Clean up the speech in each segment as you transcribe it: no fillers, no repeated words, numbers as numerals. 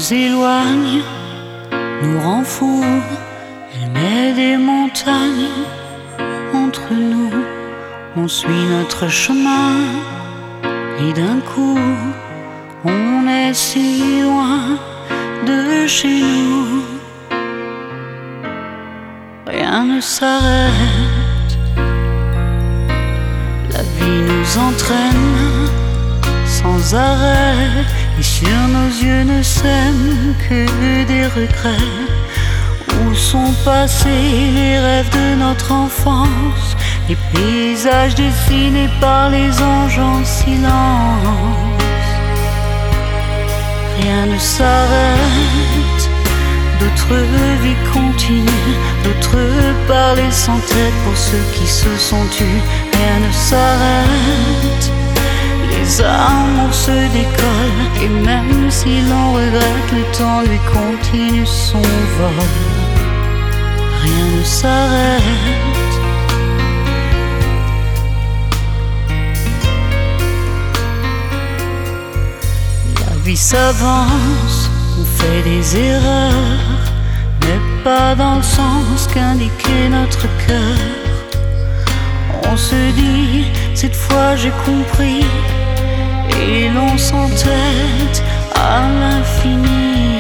nous éloigne, nous rend fous. Elle met des montagnes entre nous. On suit notre chemin et d'un coup, on est si loin de chez nous. Rien ne s'arrête, la vie nous entraîne sans arrêt, et sur nos yeux ne sèment que des regrets. Où sont passés les rêves de notre enfance, les paysages dessinés par les anges en silence? Rien ne s'arrête, d'autres vies continuent, d'autres parlent sans tête pour ceux qui se sont tus. Rien ne s'arrête, les amours se décollent, et même si l'on regrette, le temps lui continue son vol. Rien ne s'arrête. La vie s'avance, on fait des erreurs, mais pas dans le sens qu'indiquait notre cœur. On se dit, cette fois j'ai compris, et l'on s'entête à l'infini.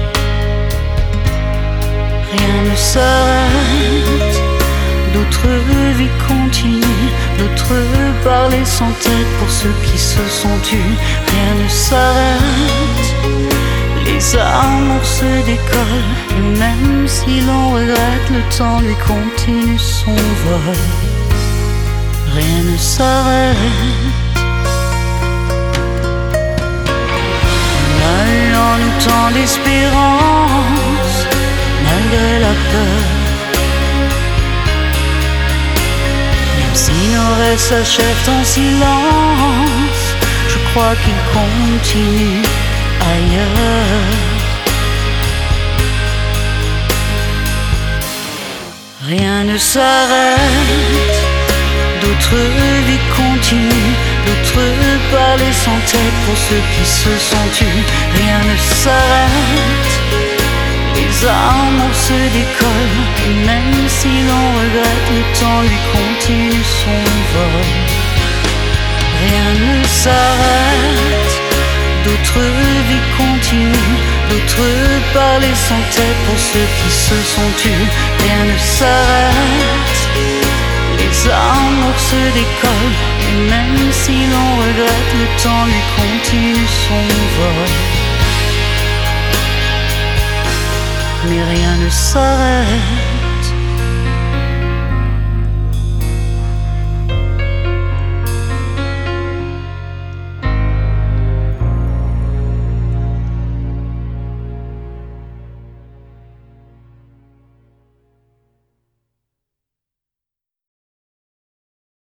Rien ne s'arrête, d'autres vies continuent, d'autres parlent sans tête pour ceux qui se sont tus. Rien ne s'arrête, les amours se décollent, et même si l'on regrette, le temps lui continue son vol. Rien ne s'arrête. En nous tant d'espérance, malgré la peur. Même si nos rêves s'achèvent en silence, je crois qu'ils continuent ailleurs. Rien ne s'arrête, d'autres vies continuent, d'autres parlent sans tête pour ceux qui se sont tus. Rien ne s'arrête, les amours se décollent, et même si l'on regrette, le temps lui continue son vol. Rien ne s'arrête, d'autres vies continuent, d'autres parlent sans tête pour ceux qui se sont tus. Rien ne s'arrête, les amours se décollent, et même si l'on regrette, le temps lui continue son vol. Mais rien ne s'arrête.